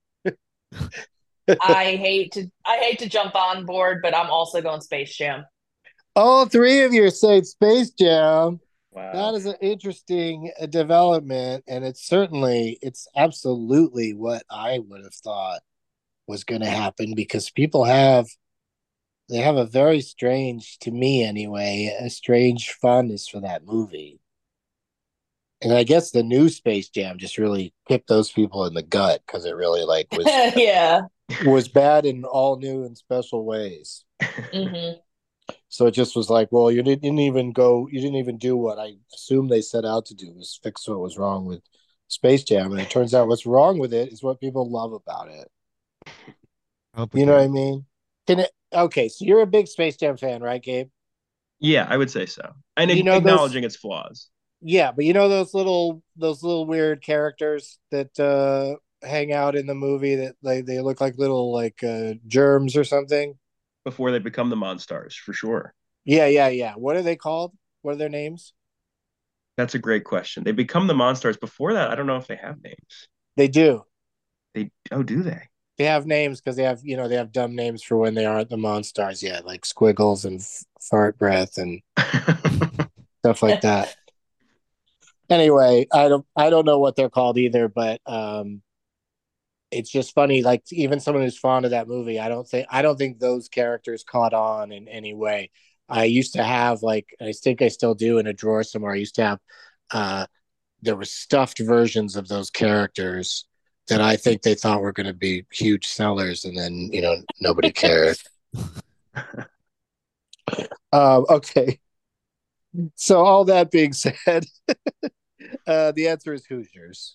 I hate to I hate to jump on board, but I'm also going Space Jam. All three of you say Space Jam. Wow. That is an interesting development, and it's certainly, it's absolutely what I would have thought was going to happen because people have, they have a very strange, to me anyway, a strange fondness for that movie. And I guess the new Space Jam just really kicked those people in the gut because it really like was yeah was bad in all new and special ways. Mm-hmm. So it just was like, well, you didn't even go, you didn't even do what I assumed they set out to do, was fix what was wrong with Space Jam. And it turns out what's wrong with it is what people love about it. You know what I mean? Can it, okay, so you're a big Space Jam fan, right, Gabe? Yeah, I would say so. And you know acknowledging those, its flaws. Yeah, but you know those little those little weird characters that uh, hang out in the movie that like they look like little like uh, germs or something? Before they become the Monstars, for sure. Yeah, yeah, yeah. What are they called? What are their names? That's a great question. They become the Monstars. Before that, I don't know if they have names. They do. They oh, do they? They have names because they have, you know, they have dumb names for when they aren't the Monstars yet, like Squiggles and f- Fart Breath and stuff like that. Anyway, I don't I don't know what they're called either, but um it's just funny, like even someone who's fond of that movie, I don't think I don't think those characters caught on in any way. I used to have like I think I still do in a drawer somewhere. I used to have uh there were stuffed versions of those characters that I think they thought were going to be huge sellers, and then you know nobody cared. um, okay, So all that being said, uh, the answer is Hoosiers.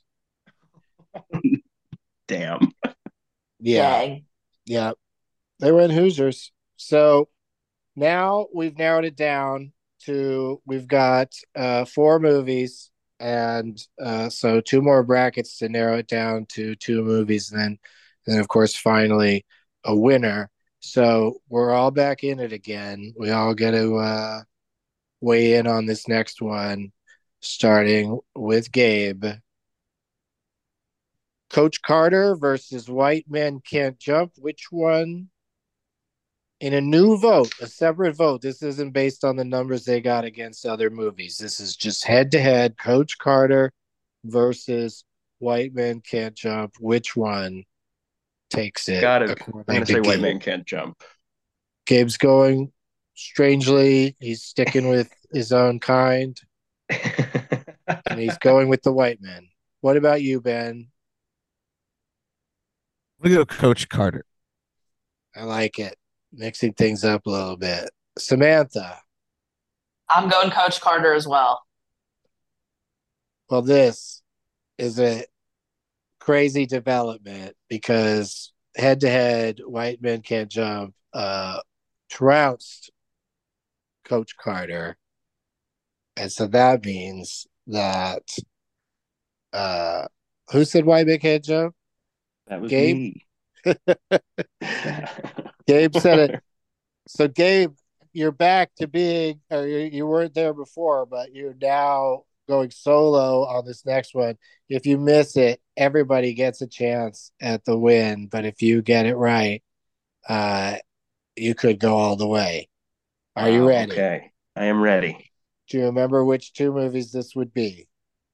Damn. Yeah, Dang. yeah, they were in Hoosiers. So now we've narrowed it down to we've got uh, four movies, and uh, so two more brackets to narrow it down to two movies, and then, and then of course, finally a winner. So we're all back in it again. We all get to uh, weigh in on this next one, starting with Gabe. Coach Carter versus White Men Can't Jump. Which one? In a new vote, a separate vote. This isn't based on the numbers they got against other movies. This is just head to head. Coach Carter versus White Men Can't Jump. Which one takes it? Got it. I'm according gonna to say White Gabe? Man Can't Jump. Gabe's going strangely. He's sticking with his own kind, and he's going with the white men. What about you, Ben? We go Coach Carter. I like it. Mixing things up a little bit. Samantha. I'm going Coach Carter as well. Well, this is a crazy development because head to head, White Men Can't Jump uh, trounced Coach Carter. And so that means that uh, who said White Men Can't Jump? That was Gabe? me. Gabe said it. So, Gabe, you're back to being, or you, you weren't there before, but you're now going solo on this next one. If you miss it, everybody gets a chance at the win. But if you get it right, uh, you could go all the way. Are you Oh, ready? Okay, I am ready. Do you remember which two movies this would be?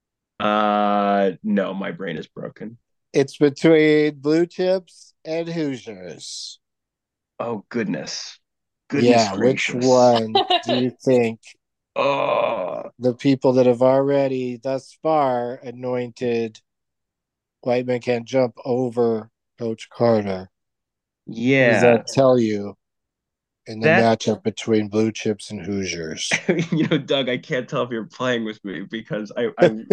Uh, no, my brain is broken. It's between Blue Chips and Hoosiers. Oh goodness, goodness Yeah, gracious. which one do you think Oh, the people that have already thus far anointed White Men Can't Jump over Coach Carter? What does yeah. that tell you in the That matchup between Blue Chips and Hoosiers? you know, Doug, I can't tell if you're playing with me because I,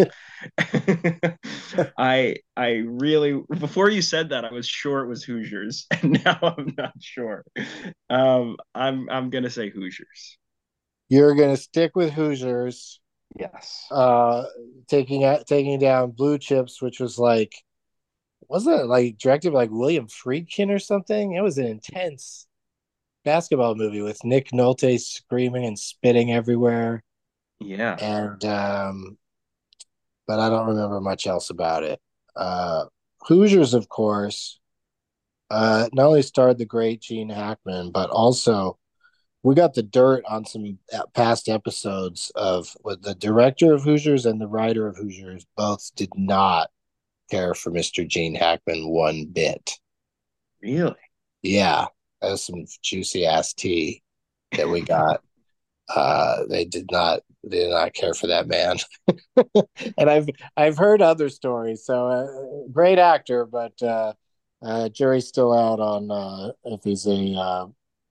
I, I, I really before you said that I was sure it was Hoosiers, and now I'm not sure. Um, I'm I'm gonna say Hoosiers. You're gonna stick with Hoosiers, Yes. uh, taking out taking down Blue Chips, which was like, wasn't it like directed by like William Friedkin or something? It was an intense basketball movie with Nick Nolte screaming and spitting everywhere. Yeah. And um but I don't remember much else about it. Uh Hoosiers, of course, uh not only starred the great Gene Hackman, but also we got the dirt on some past episodes of with the director of Hoosiers and the writer of Hoosiers both did not care for Mister Gene Hackman one bit. Really? Yeah, that's some juicy ass tea that we got. Uh, they did not they did not care for that man. And I've I've heard other stories. So uh, great actor, but uh, uh, jury's still out on uh, if he's a uh,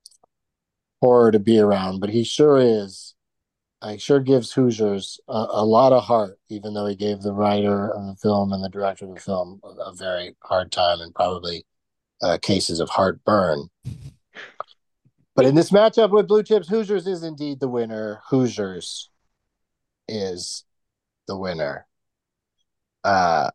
horror to be around. But he sure is. I sure gives Hoosiers a, a lot of heart, even though he gave the writer of the film and the director of the film a, a very hard time and probably uh, cases of heartburn. But in this matchup with Blue Chips, Hoosiers is indeed the winner. Hoosiers is the winner. Uh,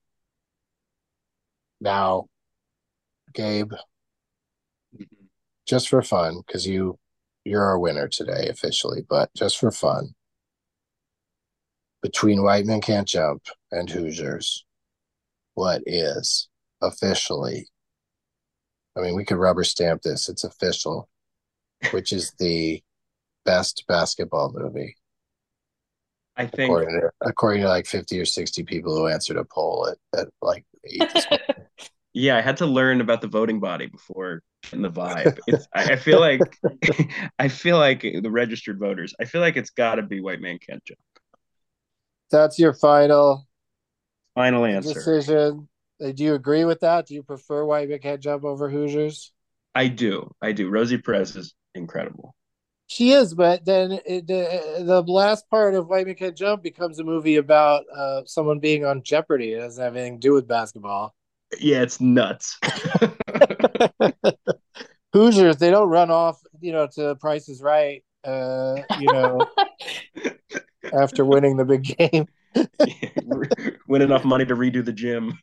now, Gabe, just for fun, because you you're our winner today officially, but just for fun, between White Men Can't Jump and Hoosiers, what is officially? I mean, we could rubber stamp this. It's official. Which is the best basketball movie? I think according to, according to like fifty or sixty people who answered a poll at, at like eight this morning. yeah, I had to learn about the voting body before getting the vibe. It's I, I feel like I feel like the registered voters, I feel like it's gotta be White Man Can't Jump. That's your final Final answer. decision. Uh, Do you agree with that? Do you prefer White Men Can't Jump over Hoosiers? I do. I do. Rosie Perez is incredible. She is, but then it, the the last part of White Man Can't Jump becomes a movie about uh, someone being on Jeopardy. It doesn't have anything to do with basketball. Yeah, it's nuts. Hoosiers, they don't run off, you know, to Price is Right, uh, you know, after winning the big game. Win enough money to redo the gym.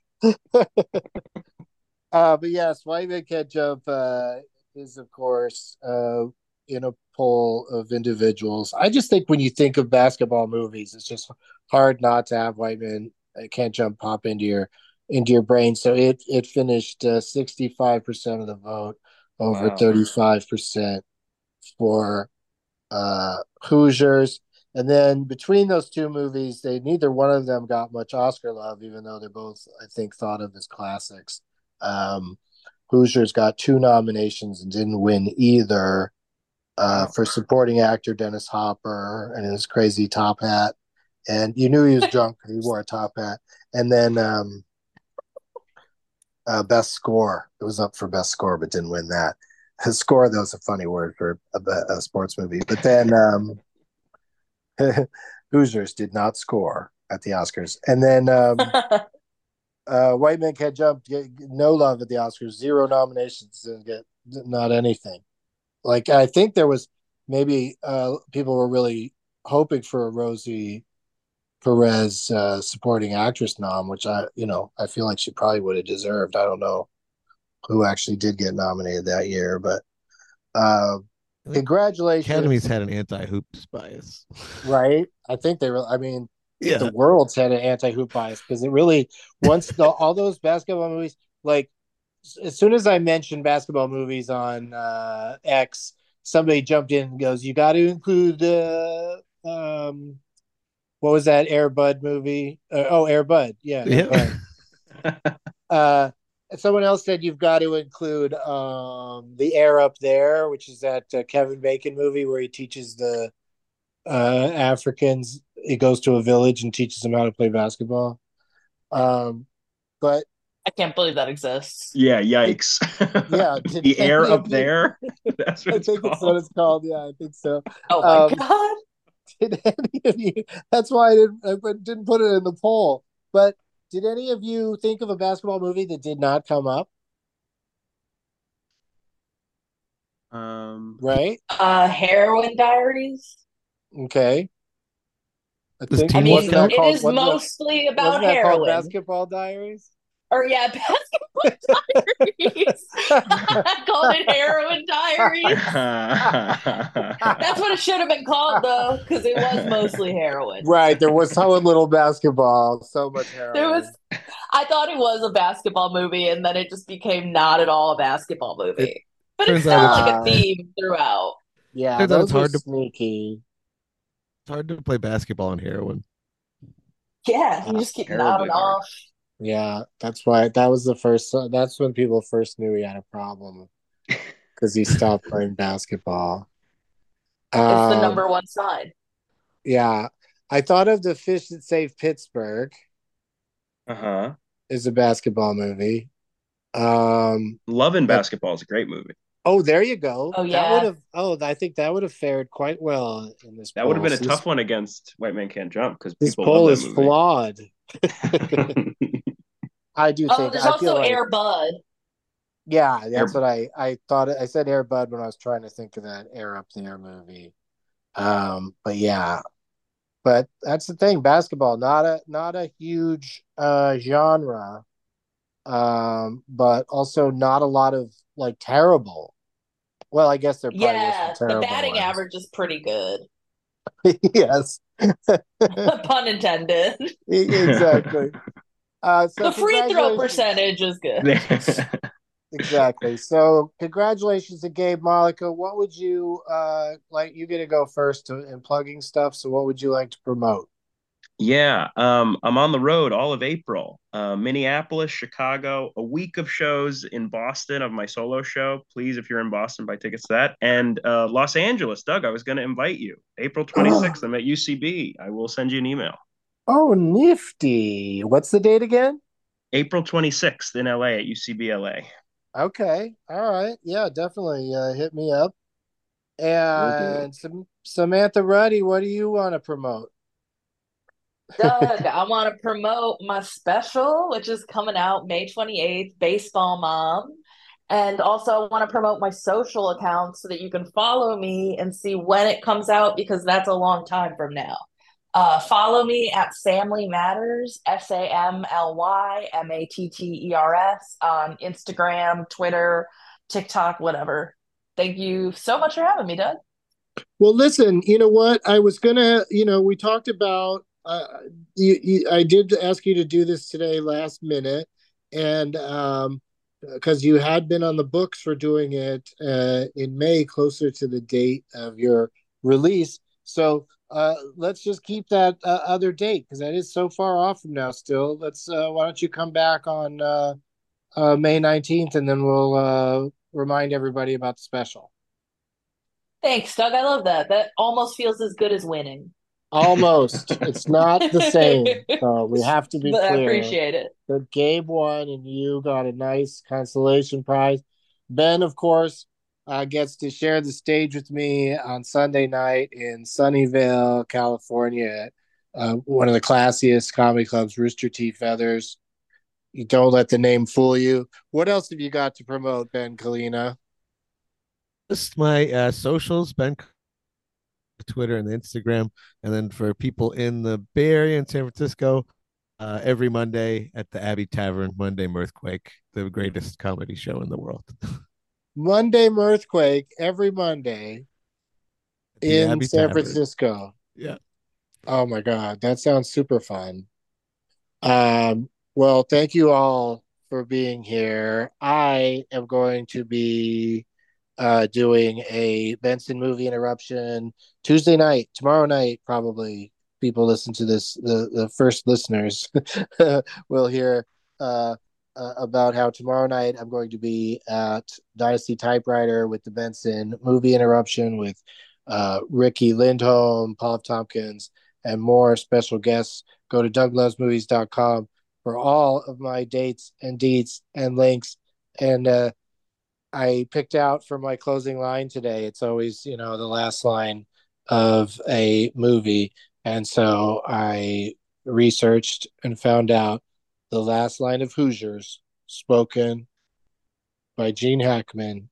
uh, but yes, White Man Can't Jump uh, is, of course, uh, in a poll of individuals. I just think when you think of basketball movies, it's just hard not to have White Man Can't Jump pop into your into your brain. So it it finished uh, sixty-five percent of the vote over Wow. thirty-five percent for uh, Hoosiers. And then between those two movies, they neither one of them got much Oscar love, even though they're both, I think, thought of as classics. Um, Hoosiers got two nominations and didn't win either. Uh, Wow. for supporting actor Dennis Hopper and his crazy top hat, and you knew he was drunk because he wore a top hat. And then um, uh, best score, it was up for best score, but didn't win that. His score, though, is a funny word for a, a sports movie. But then um, Hoosiers did not score at the Oscars, and then um, uh, White Man Can't Jump, get, no love at the Oscars, zero nominations, didn't get not anything. Like, I think there was maybe uh, people were really hoping for a Rosie Perez uh, supporting actress nom, which I, you know, I feel like she probably would have deserved. I don't know who actually did get nominated that year, but uh, congratulations. Academy's had an anti-hoops bias, right? I think they were. I mean, yeah. The world's had an anti-hoop bias because it really once the, all those basketball movies, like. As soon as I mentioned basketball movies on uh, X, somebody jumped in and goes, "You got to include uh, um, what was that Air Bud movie? Uh, oh, Air Bud, yeah." Yeah. Bud. uh, someone else said you've got to include um, the Air Up There, which is that uh, Kevin Bacon movie where he teaches the uh, Africans. He goes to a village and teaches them how to play basketball. Um, but I can't believe that exists. Yeah, yikes. Yeah, the Air Up There. That's what I it's think called. it's what it's called. Yeah, I think so. Oh my um, god! Did any of you? That's why I didn't. I didn't put it in the poll. But did any of you think of a basketball movie that did not come up? Um, right. Uh, Heroin Diaries. Okay. I, Does think, I Teen mean, Wolf count? it is wasn't mostly that, about wasn't that heroin. called Basketball Diaries? Or yeah, Basketball Diaries. I called it Heroin Diaries. That's what it should have been called, though, because it was mostly heroin. Right. There was so little basketball, so much heroin. There was. I thought it was a basketball movie, and then it just became not at all a basketball movie. It but it's turns still out like it's- a theme throughout. Yeah, Turns out those it's are hard to- sneaky. It's hard to play basketball on heroin. Yeah, you just keep Terribly nodding hard. off. Yeah, that's why that was the first. That's when people first knew he had a problem because he stopped playing basketball. It's the Um, number one sign. Yeah, I thought of The Fish That Saved Pittsburgh Uh-huh. is a basketball movie. Um, Love and But- Basketball is a great movie. oh, there you go. Oh, That yeah. would have. Oh, I think that would have fared quite well in this. That would have poll. been a This- tough one against White Man Can't Jump because This people poll love is that movie. flawed. I do Oh, think. there's I feel also like, Air Bud. Yeah, that's Air- what I I thought. I said Air Bud when I was trying to think of that Air Up There movie. Um, but yeah, but that's the thing. Basketball, not a not a huge uh genre, um, but also not a lot of like terrible. Well, I guess there probably was Yeah, some the terrible batting ones. average is pretty good. Yes, Pun intended. exactly. Uh, so The free throw congratulations. percentage is good. Exactly. So congratulations to Gabe Malika. What would you uh like? You get to go first to, in plugging stuff. So what would you like to promote? Yeah, um, I'm on the road all of April. Uh, Minneapolis, Chicago, a week of shows in Boston of my solo show. Please, if you're in Boston, buy tickets to that. And uh, Los Angeles, Doug, I was going to invite you. April twenty-sixth, I'm at U C B. I will send you an email. Oh, nifty. What's the date again? April twenty-sixth in L A at U C B L A. Okay. All right. Yeah, definitely uh, hit me up. And Sam- Samantha Ruddy, what do you want to promote? Doug, I want to promote my special, which is coming out May twenty-eighth, Baseball Mom. And also, I want to promote my social accounts so that you can follow me and see when it comes out, because that's a long time from now. Uh, follow me at Samly Matters, S A M L Y M A T T E R S, on Instagram, Twitter, TikTok, whatever. Thank you so much for having me, Doug. Well, listen, you know what? I was going to, you know, we talked about, uh, you, you, I did ask you to do this today last minute. And, um, because you had been on the books for doing it uh, in May, closer to the date of your release. So uh, let's just keep that uh, other date, because that is so far off from now still. Let's, uh, why don't you come back on uh, uh, May nineteenth, and then we'll uh, remind everybody about the special. Thanks, Doug. I love that. That almost feels as good as winning. Almost. It's not the same. So we have to be But clear. I appreciate it. That Gabe won and you got a nice consolation prize. Ben, of course, uh, gets to share the stage with me on Sunday night in Sunnyvale, California, uh, one of the classiest comedy clubs, Rooster Teeth Feathers. You don't let the name fool you. What else have you got to promote, Ben Kalina? Just my uh, socials, Ben, Twitter and Instagram. And then for people in the Bay Area in San Francisco, uh, every Monday at the Abbey Tavern, Monday Mirthquake, the greatest comedy show in the world. Monday Mirthquake, every Monday in Abbey San Tavern. Francisco. Yeah. Oh my God, that sounds super fun. Um, well, thank you all for being here. I am going to be uh, doing a Benson movie interruption Tuesday night, tomorrow night, probably. People listen to this, the, the first listeners will hear uh, uh, about how tomorrow night I'm going to be at Dynasty Typewriter with the Benson movie interruption with uh, Ricky Lindholm, Paul Tompkins, and more special guests. Go to doug loves movies dot com for all of my dates and deets and links. And uh, I picked out for my closing line today, it's always, you know, the last line of a movie. And so I researched and found out the last line of Hoosiers, spoken by Gene Hackman.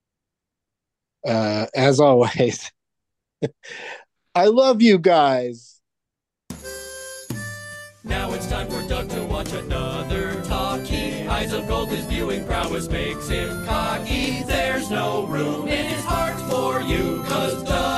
Uh, as always, I love you guys. Now it's time for Doug to watch another talkie. Eyes of gold, his viewing prowess makes him cocky. There's no room in his heart for you, 'cause Doug